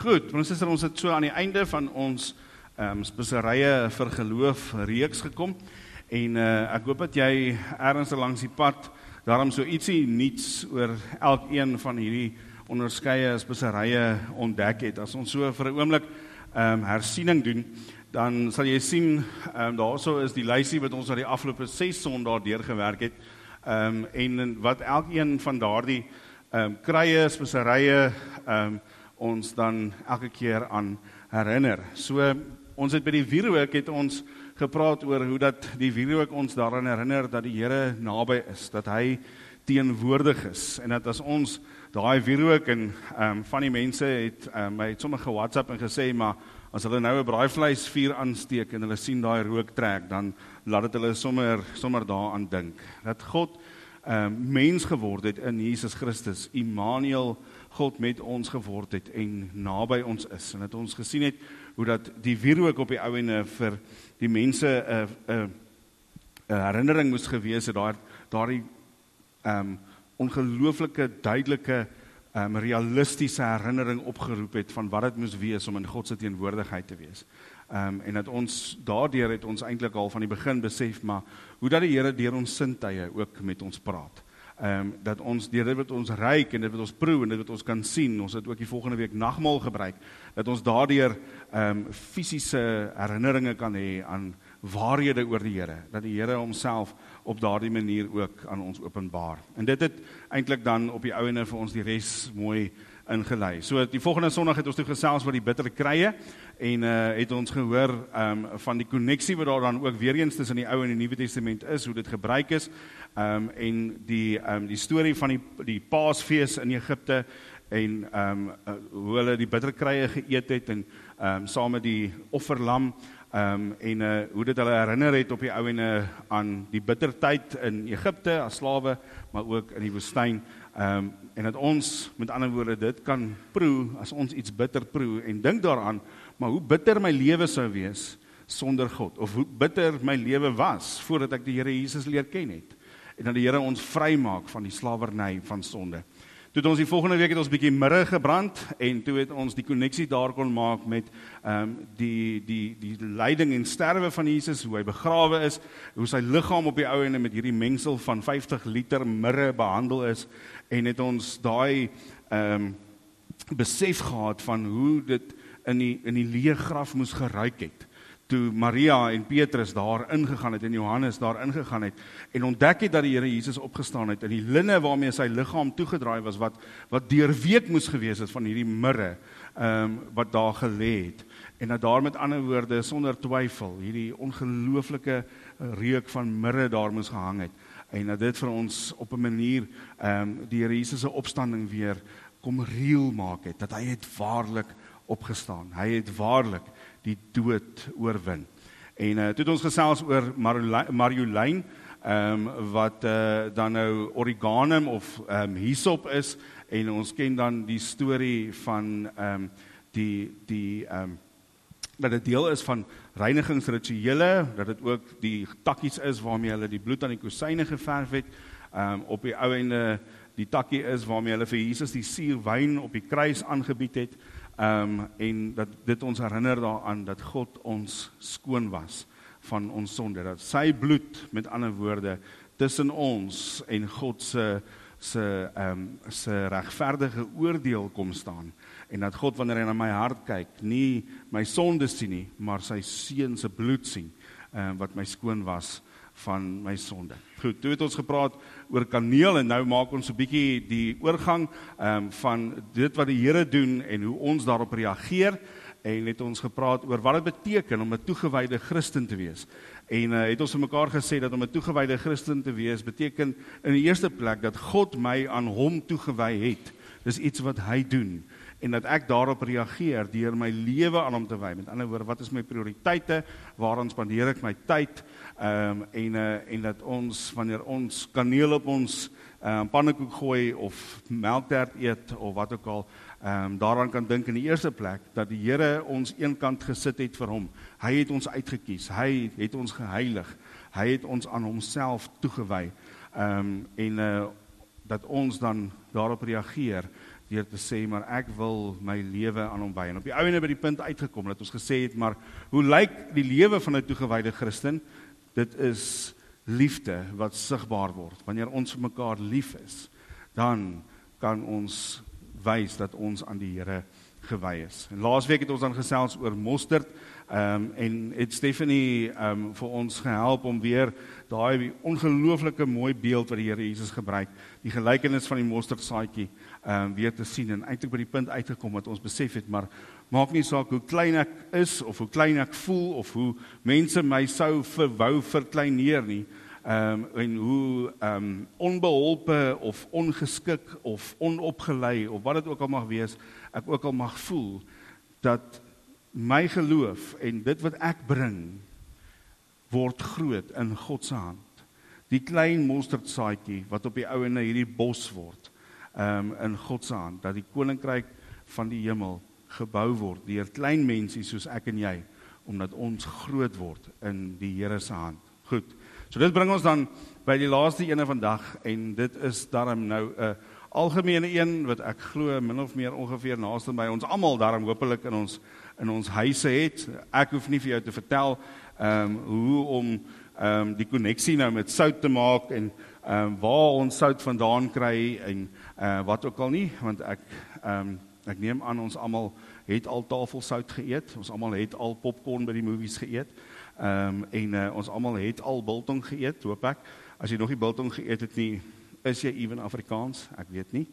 Goed, ons het so aan die einde van ons speserye vir geloof reeks gekom en ek hoop dat jy ergens langs die pad daarom so ietsie niets oor elkeen van hierdie onderskeie speserye ontdek het. As ons so vir 'n oomblik hersiening doen, dan sal jy sien, daarso is die lysie wat ons oor die afgelope 6 Sondae deurgewerk het, en wat elkeen van daardie krye, speserye, ons dan elke keer aan herinner. So, ons het by die wierook het ons gepraat oor hoe dat die wierook ons daaraan herinner dat die Here naby is, dat hy teenwoordig is, en dat as ons daai wierook en van die mense het my het sommer ge-WhatsApp en gesê, maar as hulle nou 'n braaivleisvuur aansteek en hulle sien daai rook trek, dan laat dit hulle sommer daaraan dink. Dat God mens geword het in Jesus Christus, Immanuel, God met ons geword het en naby ons is. En dat ons gesien het hoe dat die wierook op die ou ene vir die mense 'n herinnering moes gewees het, daardie ongelooflike, duidelike, realistiese herinnering opgeroep het van wat het moes wees om in God se teenwoordigheid te wees. En dat ons daardeur het ons eintlik al van die begin besef, maar hoe dat die Here deur ons sintuie ook met ons praat. Dat ons deur dit wat ons ruik en dit wat ons proe en dit wat ons kan sien, ons het ook die volgende week nagmaal gebruik, dat ons daardeur fisiese herinneringe kan hê aan waarhede oor die Here, dat die Here homself op daardie manier ook aan ons openbaar. En dit het eintlik dan op die ou ene vir ons die res mooi ingelei. So die volgende Sondag het ons toe gesels oor die bitter krye en het ons gehoor van die koneksie wat daar dan ook weer eens tussen die Ou en die Nuwe Testament is, hoe dit gebruik is, en die storie van die Paasfees in Egipte en hoe hulle die bitter krye geëet het en saam met die offerlam, en hoe dit hulle herinner het op die ou ene aan die bitter tyd in Egipte as slawe, maar ook in die woestyn, en dat ons, met ander woorde, dit kan proe, as ons iets bitter proe, en dink daaraan, maar hoe bitter my lewe sou wees sonder God, of hoe bitter my lewe was, voordat ek die Here Jesus leer ken het, en dat die Here ons vrymaak van die slawerny van sonde. Toe het ons die volgende week het ons bietjie mirre gebrand, en toe het ons die koneksie daar kon maak met die lyding en sterwe van Jesus, hoe hy begrawe is, hoe sy liggaam op die ou ene met hierdie mengsel van 50 liter mirre behandel is, en het ons daai besef gehad van hoe dit in die leë graf moes geruik het, toe Maria en Petrus daar ingegaan het, en Johannes daar ingegaan het, en ontdek het dat die Here Jesus opgestaan het, en die linne waarmee sy liggaam toegedraai was, wat deurweek moes gewees het van hierdie mirre, wat daar gelê het, en dat daar met ander woorde, sonder twyfel, hierdie ongelooflike reuk van mirre daar moes gehang het, en dat dit vir ons op 'n manier, die Here Jesus se opstanding weer kom reël maak het, dat hy het waarlik opgestaan, hy het waarlik die dood oorwin. En toe het ons gesels oor Marjolein, wat dan nou origanum of hyssop is, en ons ken dan die storie van dat dit deel is van reinigingsrituele, dat dit ook die takkies is waarmee hulle die bloed aan die kosyne geverf het, op die ou ende die takkie is waarmee hulle vir Jesus die suurwyn op die kruis aangebied het, en dat dit ons herinner daaraan dat God ons skoon was van ons sonde, dat sy bloed, met ander woorde, tussen ons en God se regverdige oordeel kom staan, en dat God, wanneer hy na my hart kyk, nie my sonde sien nie, maar sy seun se bloed sien, wat my skoon was van my sonde. Goed, toe het ons gepraat oor kaneel, en nou maak ons 'n bietjie die oorgang van dit wat die Here doen, en hoe ons daarop reageer, en het ons gepraat oor wat dit beteken om 'n toegewyde Christen te wees. En het ons vir mekaar gesê dat om 'n toegewyde Christen te wees, beteken in die eerste plek dat God my aan hom toegewy het. Dis iets wat hy doen, en dat ek daarop reageer deur my lewe aan hom te wy. Met ander woorde, wat is my prioriteite, waaraan spandeer ek my tyd, en dat ons, wanneer ons kaneel op ons pannekoek gooi, of melktert eet, of wat ook al, daaraan kan dink in die eerste plek, dat die Here ons eenkant gesit het vir hom. Hy het ons uitgekies, hy het ons geheilig, hy het ons aan homself toegewy, en dat ons dan daarop reageer, deur te sê, maar ek wil my lewe aan hom wy. En op die einde by die punt uitgekom, dat ons gesê het, maar hoe lyk die lewe van 'n toegewyde Christen? Dit is liefde wat sigbaar word. Wanneer ons vir mekaar lief is, dan kan ons wys dat ons aan die Here gewy is. En laasweek het ons dan gesels oor mosterd, en het Stephanie vir ons gehelp om weer daai ongelooflike mooi beeld wat die Here Jesus gebruik, die gelykenis van die mosterdsaadjie weer te sien, en eintlik by die punt uitgekom wat ons besef het, maar maak nie saak hoe klein ek is, of hoe klein ek voel, of hoe mense my sou wou verkleineer nie, en hoe onbeholpe, of ongeskik, of onopgelei, of wat dit ook al mag wees, ek ook al mag voel, dat my geloof en dit wat ek bring, word groot in God se hand. Die klein mosterdsaadjie wat op die ou ende hierdie bos word, in God se hand, dat die koninkryk van die hemel gebou word deur klein mensie soos ek en jy, omdat ons groot word in die Here se hand. Goed, so dit bring ons dan by die laaste ene vandag, en dit is daarom nou 'n algemene een wat ek glo min of meer ongeveer naaste by ons almal daarom hopelik in ons huise het. Ek hoef nie vir jou te vertel hoe om die koneksie nou met sout te maak, en waar ons sout vandaan kry, en wat ook al nie, want ek neem aan ons almal het al tafelsout geëet, ons almal het al popcorn by die movies geëet, en ons almal het al biltong geëet, hoop ek. As jy nog nie biltong geëet het nie, is jy even Afrikaans, ek weet nie.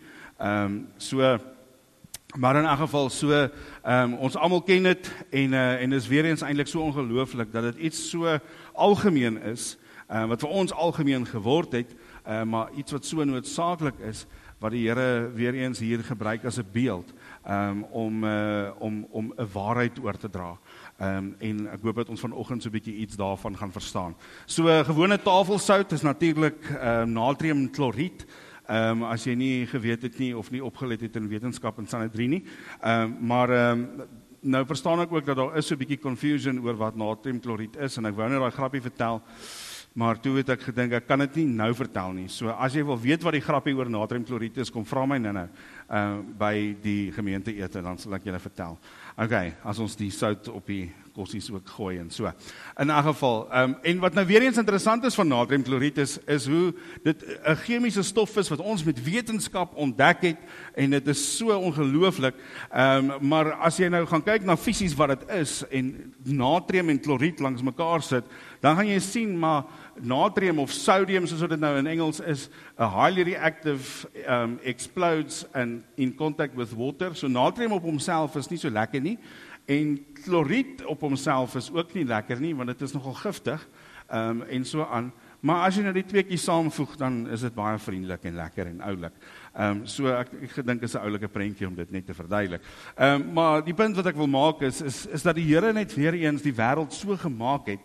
Maar in elk geval, ons almal ken dit, en is weer eens eintlik so ongelooflik, dat dit iets so algemeen is, wat vir ons algemeen geword het, maar iets wat so noodsaaklik is, wat die Here weer eens hier gebruik as 'n beeld, om 'n waarheid oor te dra. En ek hoop dat ons vanoggend so 'n bietjie iets daarvan gaan verstaan. So gewone tafelsout is natuurlik natriumkloried, as jy nie geweet het nie, of nie opgelet het in wetenskap en sanitrie nie, maar nou verstaan ek ook dat daar is so 'n bietjie confusion oor wat natriumkloried is, en ek wou net daai grappie vertel, maar toe het ek gedink, ek kan dit nie nou vertel nie. So as jy wil weet wat die grappie oor natriumkloried is, kom vra my nou by die gemeente ete, dan sal ek julle vertel. Okay, as ons die sout op die kossies ook gooi en so. In 'n geval, en wat nou weer eens interessant is van natriumkloried is hoe dit 'n chemiese stof is wat ons met wetenskap ontdek het, en dit is so ongelooflik, maar as jy nou gaan kyk na fisies wat dit is, en natrium en kloried langs mekaar sit, dan gaan jy sien, maar natrium of sodium, soos dit nou in Engels is, a highly reactive, explodes in contact with water. So natrium op homself is nie so lekker nie, en kloried op homself is ook nie lekker nie, want dit is nogal giftig, en so aan. Maar as jy nou die tweeetjies saamvoeg, dan is dit baie vriendelik en lekker en oulik. So ek gedink is 'n oulike prentjie om dit net te verduidelik. Maar die punt wat ek wil maak is dat die Here net weer eens die wêreld so gemaak het,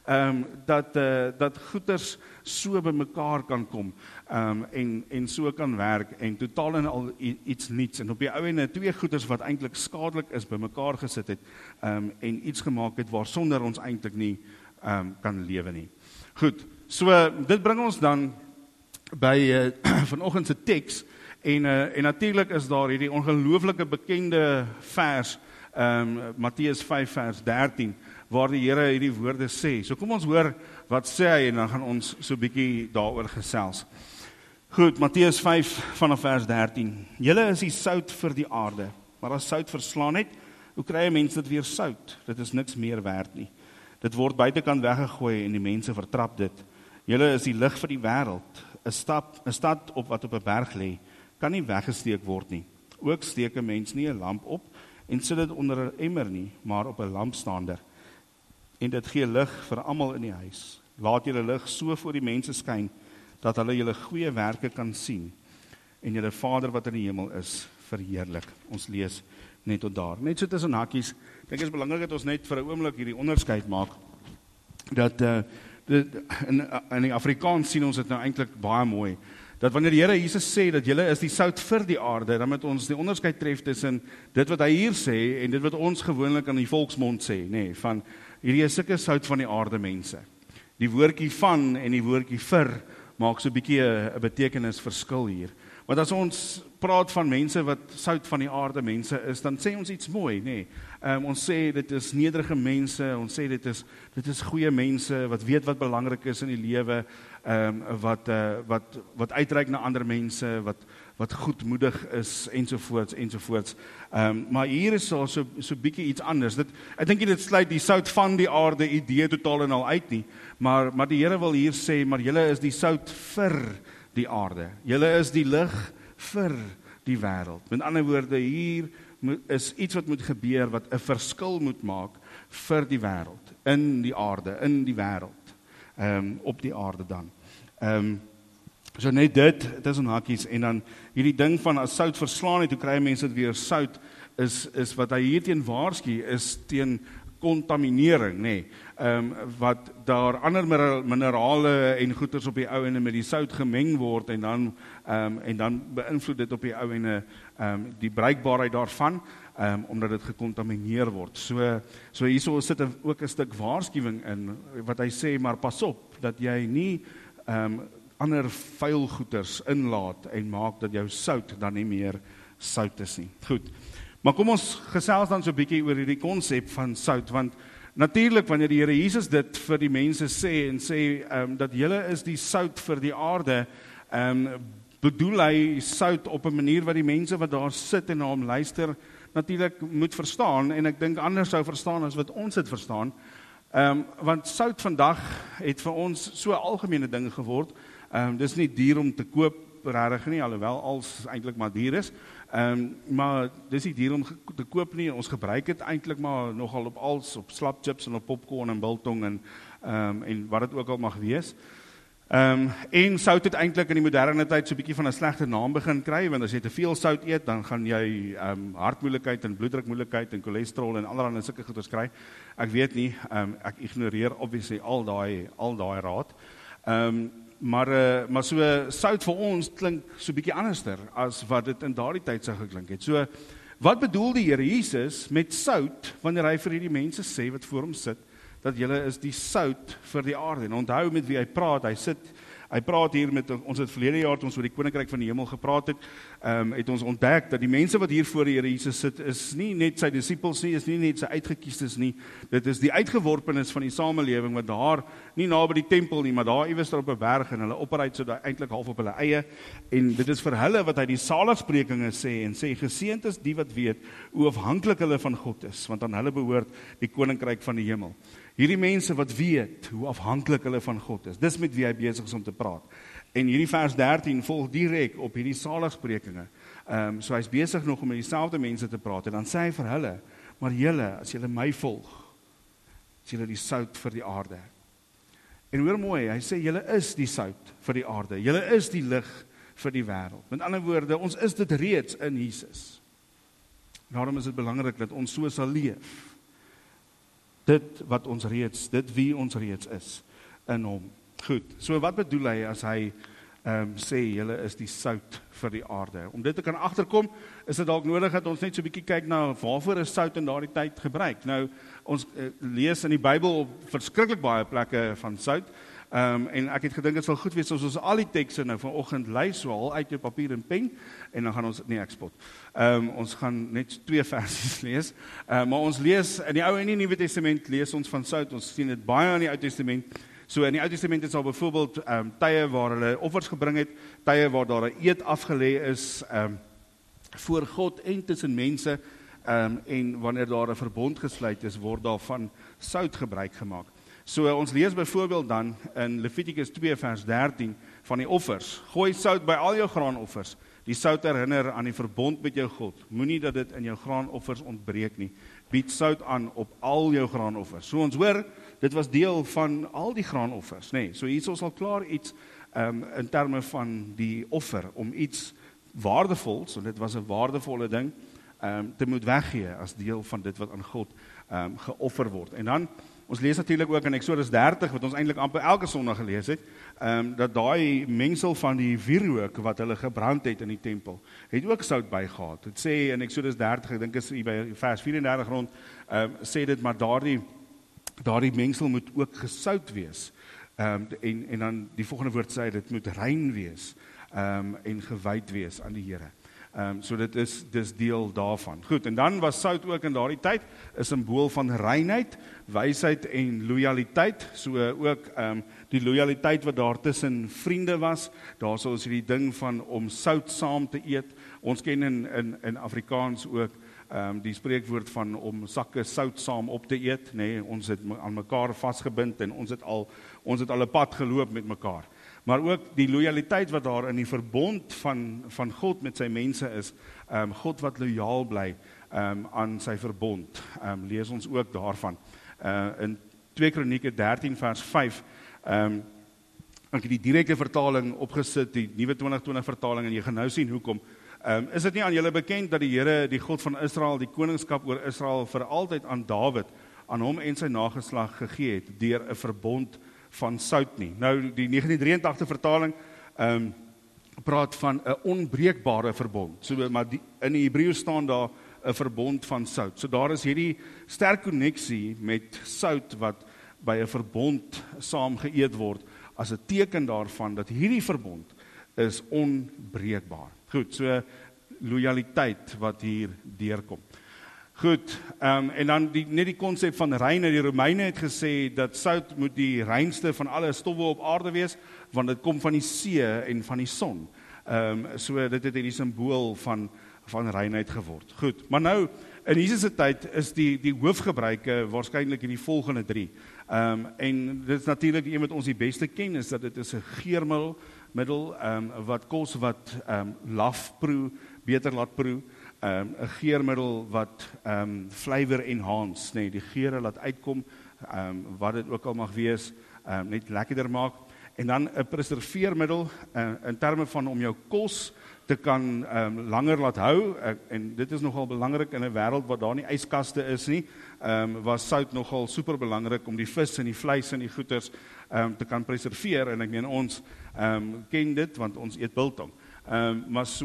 dat goeders so by mekaar kan kom, en so kan werk, en totaal en al iets niets, en op die ou ende twee goeders wat eintlik skadelik is by mekaar gesit het, en iets gemaak het waarsonder ons eintlik nie kan lewe nie. Goed, so dit bring ons dan by vanoggend se teks, en natuurlik is daar hierdie ongelooflike bekende vers, Matteus 5 vers 13, waar die Here hierdie woorde sê. So kom ons hoor wat sê hy, en dan gaan ons so 'n bietjie daaroor gesels. Goed, Matteus 5 vanaf vers 13. Julle is die sout vir die aarde, maar as sout verslaan het, hoe kry 'n mens dit weer sout? Dit is niks meer werd nie. Dit word buitekant weggegooi en die mense vertrap dit. Julle is die lig vir die wêreld. 'n stad wat op 'n berg lê, kan nie weggesteek word nie. Ook steek 'n mens nie 'n lamp op en sit dit onder 'n emmer nie, maar op 'n lampstander. En dit gee lig vir almal in die huis. Laat julle lig so voor die mense skyn, dat hulle julle goeie werke kan sien, en julle Vader wat in die hemel is, verheerlik. Ons lees net tot daar. Net so tussen hakkies, ek dink is belangrik dat ons net vir 'n oomblik hierdie onderskeid maak, dat in die Afrikaans sien ons dit nou eintlik baie mooi, dat wanneer die Here Jesus sê, dat julle is die sout vir die aarde, dan moet ons die onderskeid tref tussen dit wat hy hier sê, en dit wat ons gewoonlik aan die volksmond sê, nê, van hierdie is sulke sout van die aarde mense. Die woordjie van en die woordjie vir maak so 'n bietjie 'n betekenisverskil hier. Want as ons praat van mense wat sout van die aarde mense is, dan sê ons iets mooi, nê. Ons sê dit is nederige mense, ons sê dit is goeie mense wat weet wat belangrik is in die lewe, wat uitreik na ander mense, wat goedmoedig is ensovoorts. Maar hier is so bietjie iets anders. Ek dink nie dit sluit die sout van die aarde idee totaal en al uit nie, maar die Here wil hier sê, maar julle is die sout vir die aarde. Julle is die lig vir die wêreld. Met ander woorde, hier is iets wat moet gebeur, wat 'n verskil moet maak vir die wêreld, in die aarde, in die wêreld, op die aarde dan. So net dit is 'n hakies, en dan hierdie ding van as sout verslaan het, hoe kry mense dit weer sout, is wat hy hier teen waarsku, is teen kontaminering, nê, wat daar ander minerale en goeters op die ou ende met die sout gemeng word, en dan beïnvloed dit op die ou ende die bruikbaarheid daarvan, omdat dit gekontamineer word. So hierso sit ook 'n stuk waarskuwing in, wat hy sê, maar pas op, dat jy nie ander vuil goeters inlaat, en maak dat jou sout dan nie meer sout is nie. Goed. Maar kom ons gesels dan so 'n bietjie oor hierdie konsep van sout, want natuurlik wanneer die Here Jesus dit vir die mense sê, dat julle is die sout vir die aarde, bedoel hy sout op 'n manier wat die mense wat daar sit en na hom luister, natuurlik moet verstaan, en ek dink anders sou verstaan as wat ons dit verstaan, want sout vandag het vir ons so 'n algemene ding geword, dis nie duur om te koop, regtig nie, alhoewel als eintlik maar duur is, maar dis nie duur om te koop nie, ons gebruik dit eintlik maar nogal op als, op slapchips en op popcorn en biltong en wat dit ook al mag wees. En sout het eintlik in die moderne tyd so 'n bietjie van 'n slegte naam begin kry, want as jy te veel sout eet, dan gaan jy hartmoeilikheid en bloeddrukmoeilikheid en cholesterol en allerlei sulke goeders kry. Ek weet nie, ek ignoreer obviously al daai raad. Maar so sout vir ons klink so bietjie anderster as wat dit in daardie tyd sou geklink het. So wat bedoel die Here Jesus met sout wanneer hy vir hierdie mense sê wat voor hom sit, dat julle is die sout vir die aarde? En onthou met wie hy praat, hy praat hier met ons, het verlede jaar toe ons oor die koninkryk van die hemel gepraat het ons ontdek dat die mense wat hier voor die Here Jesus sit, is nie net sy disippels nie, is nie net sy uitgekiestes nie, dit is die uitgeworpenes van die samelewing wat daar, nie naby die tempel nie, maar daar iewers op 'n berg, en hulle operate so daar eintlik half op hulle eie, en dit is vir hulle wat hy die saligsprekinge sê, en sê, geseënd is die wat weet hoe afhanklik hulle van God is, want aan hulle behoort die koninkryk van die hemel. Hierdie mense wat weet hoe afhanklik hulle van God is, dis met wie hy besig is om te praat. En hierdie vers 13 volg direk op hierdie saligsprekinge. So hy's besig nog om met dieselfde mense te praat, en dan sê hy vir hulle, maar julle, as julle my volg, is julle die sout vir die aarde. En hoor mooi, hy sê, julle is die sout vir die aarde, julle is die lig vir die wêreld. Met ander woorde, ons is dit reeds in Jesus. Daarom is dit belangrik dat ons so sal leef. Dit wie ons reeds is in hom. Goed, so wat bedoel hy as hy sê, julle is die sout vir die aarde? Om dit te kan agterkom, is dit dalk nodig dat ons net so 'n bietjie kyk na waarvoor is sout in daardie tyd gebruik. Nou, ons lees in die Bybel op verskriklik baie plekke van sout, en ek het gedink dit sal goed wees as ons al die tekste nou vanoggend lys, so al uit jou papier en pen, en dan gaan ons, nee ek spot, ons gaan net 2 versies lees, maar ons lees in die Ou en die Nuwe Testament lees ons van sout, ons sien dit baie in die Ou Testament. So in die Ou Testament is daar byvoorbeeld tye waar hulle offers gebring het, tye waar daar 'n eed afgelê is voor God en tussen mense, en wanneer daar 'n verbond gesluit is, word daar van sout gebruik gemaak. So ons lees byvoorbeeld dan in Levitikus 2 vers 13 van die offers. Gooi sout by al jou graanoffers. Die sout herinner aan die verbond met jou God. Moenie dat dit in jou graanoffers ontbreek nie. Bied sout aan op al jou graanoffers. So ons hoor, dit was deel van al die graanoffers, nê. So hier is ons al klaar iets in terme van die offer, om iets waardevols, so dit was 'n waardevolle ding, te moet weggee as deel van dit wat aan God geoffer word. En dan, ons lees natuurlik ook in Exodus 30, wat ons eintlik amper elke Sondag gelees het, dat daai mengsel van die wierook wat hulle gebrand het in die tempel, het ook sout bygehad. Dit sê in Exodus 30, ek dink is hier by vers 34 rond, sê dit, maar daardie mengsel moet ook gesout wees. En dan die volgende woord sê, dit moet rein wees. en gewyd wees aan die Here. So dit is dis deel daarvan. Goed, en dan was sout ook in daardie tyd 'n simbool van reinheid, wysheid en lojaliteit. So ook die lojaliteit wat daar tussen vriende was. Daarso is hierdie ding van om sout saam te eet. Ons ken in Afrikaans ook die spreekwoord van om sakke sout saam op te eet, nee, ons het aan mekaar vasgebind en ons het al 'n pad geloop met mekaar. Maar ook die lojaliteit wat daar in die verbond van God met sy mense is, God wat lojaal bly aan sy verbond, lees ons ook daarvan. In 2 Kronieke 13 vers 5, ek het die direkte vertaling opgesit, die nuwe 2020 vertaling, en jy gaan nou sien hoekom. Is dit nie aan julle bekend dat die Here, die God van Israel, die koningskap oor Israel vir altyd aan Dawid, aan hom en sy nageslag gegee het, deur 'n verbond van sout nie. Nou, die 1983 vertaling praat van 'n onbreekbare verbond. So, maar in die Hebreëus staan daar 'n verbond van sout. So daar is hierdie sterk koneksie met sout wat by 'n verbond saam geëet word, as 'n teken daarvan dat hierdie verbond is onbreekbaar. Goed, so lojaliteit wat hier deurkom. Goed, en dan net die konsep van reinheid. Die Romeine het gesê dat sout moet die reinste van alle stowwe op aarde wees, want dit kom van die see en van die son. So dit het die simbool van reinheid geword. Goed, maar nou, in Jesus se tyd is die hoofgebruike waarskynlik hierdie volgende 3. En dit is natuurlik die een wat ons die beste ken, is dat dit is 'n geurmiddel, wat kos wat laf proe, beter laat proe, 'n geurmiddel wat flavor enhance, nee, die geure laat uitkom, wat dit ook al mag wees, net lekkerder maak. En dan 'n preserveermiddel, in terme van om jou kos te kan langer laat hou, en dit is nogal belangrik in 'n wêreld waar daar nie yskaste is nie, was sout nogal super belangrik om die vis en die vleis en die goeters te kan preserveer, en ek meen ons ken dit, want ons eet biltong. Maar so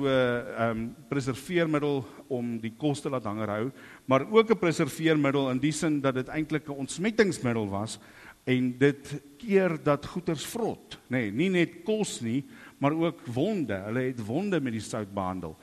preserveermiddel om die kos te laat langer hou, maar ook 'n preserveermiddel in die sin dat dit eintlik 'n ontsmettingsmiddel was, en dit keer dat goeters vrot, nee, nie net kos nie, maar ook wonde. Hulle het wonde met die sout behandel,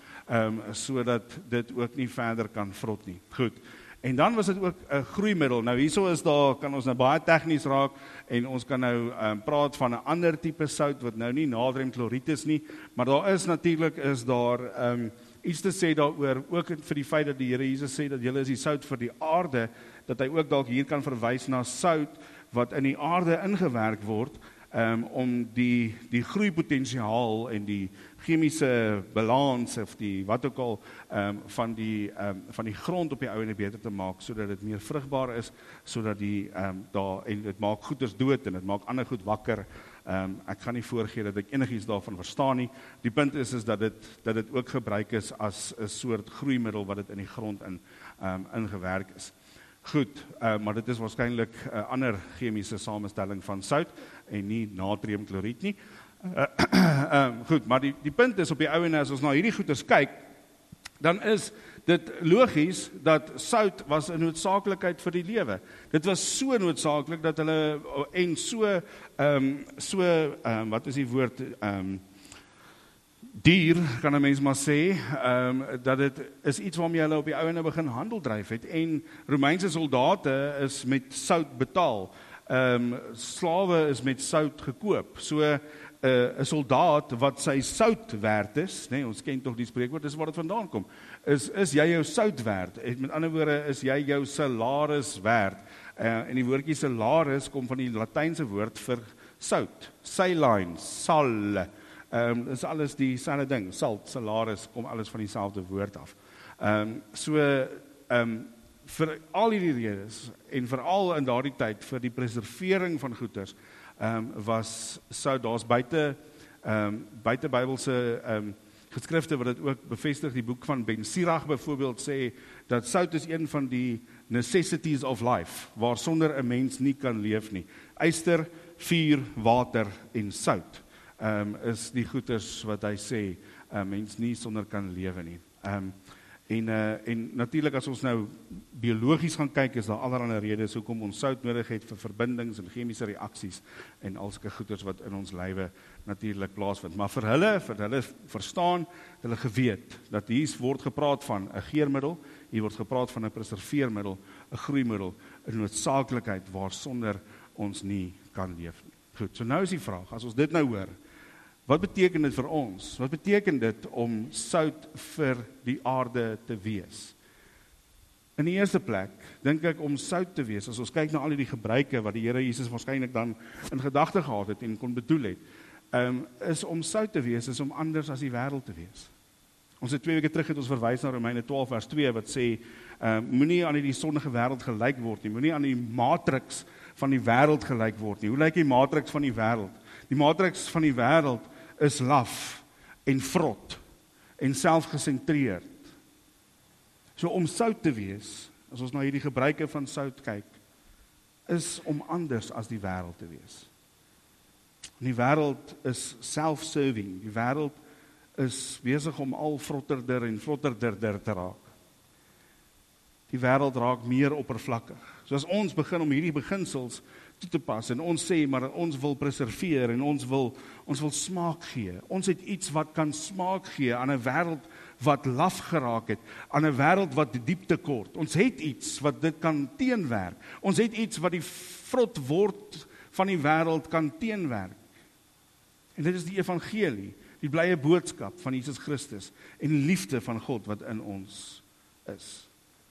sodat dit ook nie verder kan vrot nie. Goed. En dan was dit ook 'n groeimiddel. Nou hierso is daar, kan ons nou baie tegnies raak, en ons kan nou praat van 'n ander tipe sout wat nou nie natriumkloried is nie, maar daar is natuurlik iets te sê daaroor, ook vir die feit dat die Here Jesus sê dat julle is die sout vir die aarde, dat hy ook dalk hier kan verwys na sout wat in die aarde ingewerk word, om die groeipotensiaal en die chemiese balans of die wat ook al van die grond op die ou en beter te maak, sodat dit meer vrugbaar is, sodat en dit maak goeders dood en dit maak ander goed wakker. Ek gaan nie voorgee dat ek enigiets daarvan verstaan nie. Die punt is dat dit ook gebruik is as 'n soort groeimiddel wat dit in die grond ingewerk is. Goed, maar dit is waarskynlik 'n ander chemiese samestelling van sout en nie natriumkloried nie. Goed, maar die punt is op die ou en as ons na hierdie goeters kyk, dan is dit logies dat sout was 'n noodsaaklikheid vir die lewe. Dit was so noodsaaklik dat hulle en wat is die woord, dier, kan 'n mens maar sê, dat dit is iets waarmee hulle op die ou en begin handel dryf het, en Romeinse soldate is met sout betaal. Slawe is met sout gekoop. So 'n soldaat wat sy sout werd is, nee, ons ken tog die spreekwoord, dis waar dit vandaan kom. Is jy jou sout werd? Met ander woorde, is jy jou salaris werd? En die woordjie salaris kom van die Latynse woord vir sout. Saline, sal. Is alles dieselfde ding. Salt, salaris, kom alles van dieselfde woord af. Vir al hierdie redes, en veral in daardie tyd, vir die preservering van goeders, was sout, daar's buite Bybelse geskrifte wat dit ook bevestig. Die boek van Ben Sirach byvoorbeeld sê dat sout is een van die necessities of life, waar sonder 'n mens nie kan leef nie. Yster, vuur, water en sout is die goeders wat hy sê mens nie sonder kan lewe nie. En natuurlik as ons nou biologies gaan kyk, is daar allerlei redes hoekom ons sout nodig het vir verbindings en chemiese reaksies en al sulke goeders wat in ons lywe natuurlik plaasvind. Maar vir hulle verstaan, hulle geweet dat hier word gepraat van 'n geurmiddel, hier word gepraat van 'n preserveermiddel, 'n groeimiddel, 'n noodsaaklikheid waarsonder ons nie kan leef nie. Goed, so nou is die vraag, as ons dit nou hoor, wat beteken dit vir ons? Wat beteken dit om sout vir die aarde te wees? In die eerste plek, dink ek om sout te wees, as ons kyk na al die gebruike wat die Here Jesus waarskynlik dan in gedagte gehad het en kon bedoel het, is om sout te wees, is om anders as die wêreld te wees. Ons het 2 weke terug het ons verwys na Romeine 12 vers 2 wat sê, moenie aan die sondige wêreld gelyk word nie, moenie aan die matrix van die wêreld gelyk word nie. Hoe lyk die matrix van die wêreld? Die matrix van die wêreld is laf en vrot en selfgesentreerd. So om sout te wees, as ons na hierdie gebruike van sout kyk, is om anders as die wêreld te wees. Die wêreld is self-serving, die wêreld is besig om al vrotterder en vrotterder te raak. Die wêreld raak meer oppervlakkig. So as ons begin om hierdie beginsels toe te pas en ons sê maar ons wil preserveer en ons wil smaak gee. Ons het iets wat kan smaak gee aan 'n wêreld wat laf geraak het, aan 'n wêreld wat diepte kort. Ons het iets wat dit kan teenwerk. Ons het iets wat die vrot word van die wêreld kan teenwerk. En dit is die evangelie, die blye boodskap van Jesus Christus en liefde van God wat in ons is.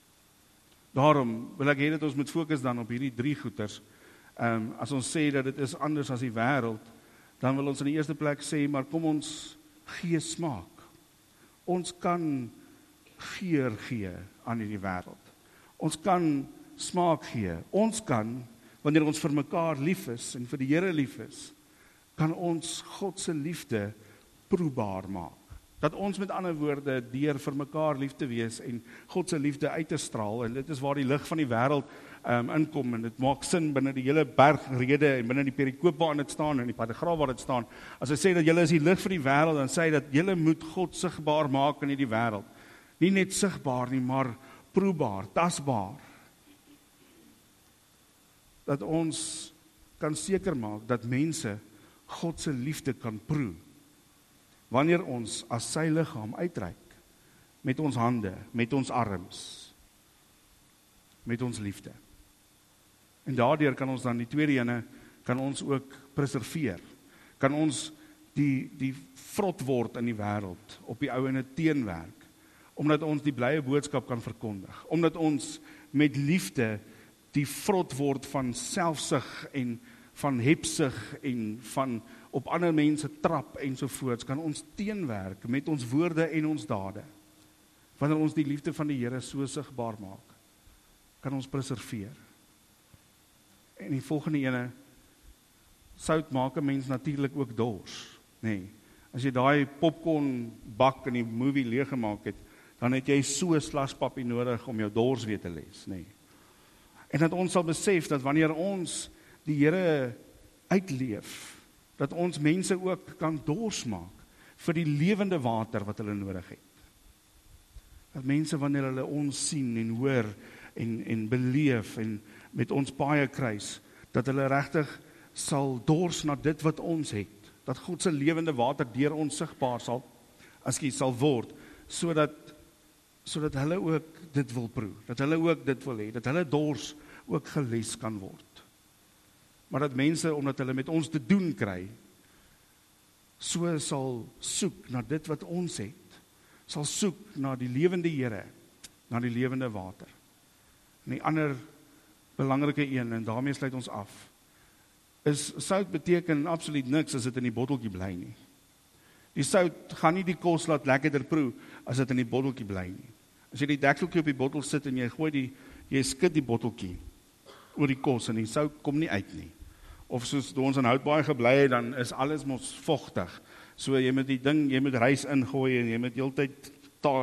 Daarom wil ek hê dat ons moet fokus dan op hierdie 3 goeters. As ons sê dat dit is anders as die wêreld, dan wil ons in die eerste plek sê, maar kom ons gee smaak. Ons kan geur gee aan hierdie wêreld. Ons kan smaak gee. Ons kan, wanneer ons vir mekaar lief is en vir die Here lief is, kan ons God se liefde proebaar maak. Dat ons met ander woorde deur vir mekaar lief te wees en God se liefde uit te straal, en dit is waar die lig van die wêreld inkom, en dit maak sin binne die hele bergrede en binne die perikoop waarin dit staan en die paragraaf waar dit staan. As hy sê dat julle is die lig vir die wêreld, dan sê hy dat julle moet God sigbaar maak in hierdie wêreld. Nie net sigbaar nie, maar proebaar, tasbaar. Dat ons kan seker maak dat mense God se liefde kan proe. Wanneer ons as sy liggaam uitreik, met ons hande, met ons arms, met ons liefde. En daardeur kan ons dan die tweede ene, kan ons ook preserveer. Kan ons die vrot word in die wêreld, op die ou ene teenwerk, omdat ons die blye boodskap kan verkondig, omdat ons met liefde die vrot word van selfsug en van hebsug en van op ander mense trap ensovoorts, kan ons teenwerk met ons woorde en ons dade. Wanneer ons die liefde van die Here so sigbaar maak, kan ons preserveer. En die volgende ene, sout maak 'n mens natuurlik ook dors, nê. As jy daai popcorn bak in die movie leeggemaak het, dan het jy so slaspappie nodig om jou dors weer te les, nê. En dat ons sal besef dat wanneer ons die Here uitleef, dat ons mense ook kan dors maak vir die lewende water wat hulle nodig het. Dat mense wanneer hulle ons sien en hoor en beleef en met ons paie kruis, dat hulle regtig sal dors na dit wat ons het. Dat God se lewende water deur ons sigbaar sal word, sodat hulle ook dit wil proe, dat hulle ook dit wil hê, dat hulle dors ook geles kan word. Maar dat mense, omdat hulle met ons te doen kry, so sal soek na dit wat ons het, sal soek na die lewende Here, na die lewende water. En die ander belangrike een, en daarmee sluit ons af, is sout beteken absoluut niks as dit in die botteltjie bly nie. Die sout gaan nie die kos laat lekkerder proe as dit in die botteltjie bly nie. As jy die dekseltjie op die bottel sit en jy skud die botteltjie oor die kos en die sout kom nie uit nie. Of soos ons in Houtbaai gebly het, dan is alles mos vochtig. So jy moet rys ingooi en jy moet heeltyd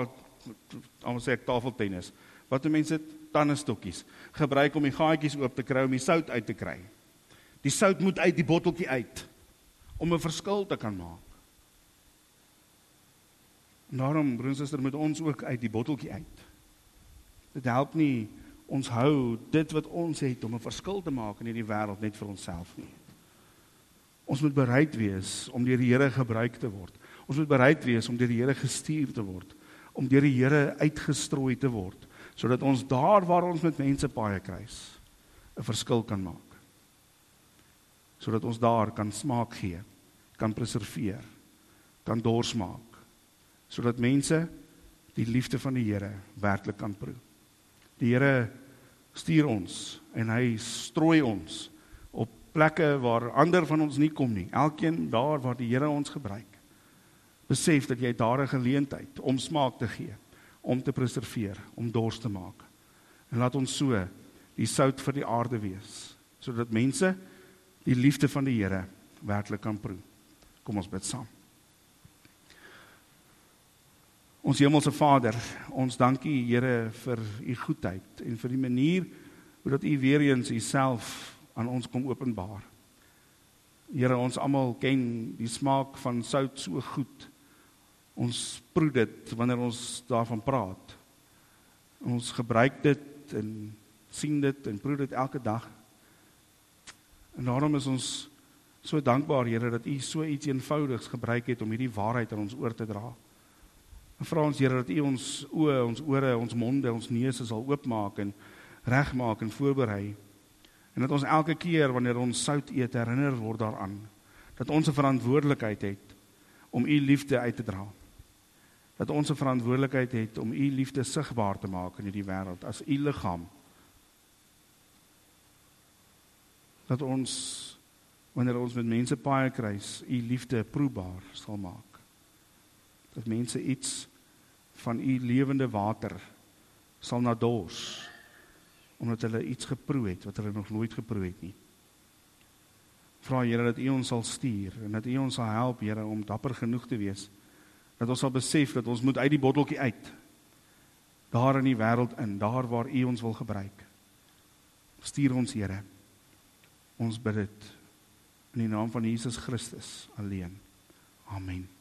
tafeltennis. Wat doen mense? Tandestokkies gebruik om die gaatjies oop te kry, om die sout uit te kry. Die sout moet uit die botteltjie uit, om 'n verskil te kan maak. En daarom, broer en suster, moet ons ook uit die botteltjie uit. Dit help nie, ons hou dit wat ons het om 'n verskil te maak in hierdie wêreld net vir onsself nie. Ons moet bereid wees om deur die Here gebruik te word. Ons moet bereid wees om deur die Here gestuur te word, om deur die Here uitgestrooi te word, sodat ons daar waar ons met mense paai kruis, 'n verskil kan maak. Sodat ons daar kan smaak gee, kan preserveer, kan dors maak, sodat mense die liefde van die Here werklik kan proe. Die Here stuur ons en hy strooi ons op plekke waar ander van ons nie kom nie. Elkeen daar waar die Here ons gebruik. Besef dat jy daar 'n geleentheid om smaak te gee, om te preserveer, om dors te maak. En laat ons so die sout vir die aarde wees, sodat mense die liefde van die Here werklik kan proe. Kom ons bid saam. Ons hemelse Vader, ons dank U, Here, vir U goedheid en vir die manier hoe dat U weer eens Uself aan ons kom openbaar. Here, ons almal ken die smaak van sout so goed. Ons proe dit wanneer ons daarvan praat. Ons gebruik dit en sien dit en proe dit elke dag. En daarom is ons so dankbaar, Here, dat U so iets eenvoudigs gebruik het om hierdie waarheid aan ons oor te dra. En vra ons, Here, dat U ons oë, ons ore, ons monde, ons neuse sal oopmaak en regmaak en voorberei. En dat ons elke keer wanneer ons sout eet, herinner word daaraan. Dat ons 'n verantwoordelikheid het om U liefde uit te dra. Dat ons 'n verantwoordelikheid het om U liefde sigbaar te maak in hierdie wêreld as U liggaam. Dat ons, wanneer ons met mense paai kruis, U liefde proebaar sal maak. Dat mense iets van U lewende water sal na dors, omdat hulle iets geproe het wat hulle nog nooit geproe het nie. Vra, Here, dat U ons sal stuur en dat U ons sal help, Here, om dapper genoeg te wees. Dat ons sal besef dat ons moet uit die botteltjie uit. Daar in die wêreld in, daar waar U ons wil gebruik. Stuur ons, Here. Ons bid dit in die naam van Jesus Christus alleen. Amen.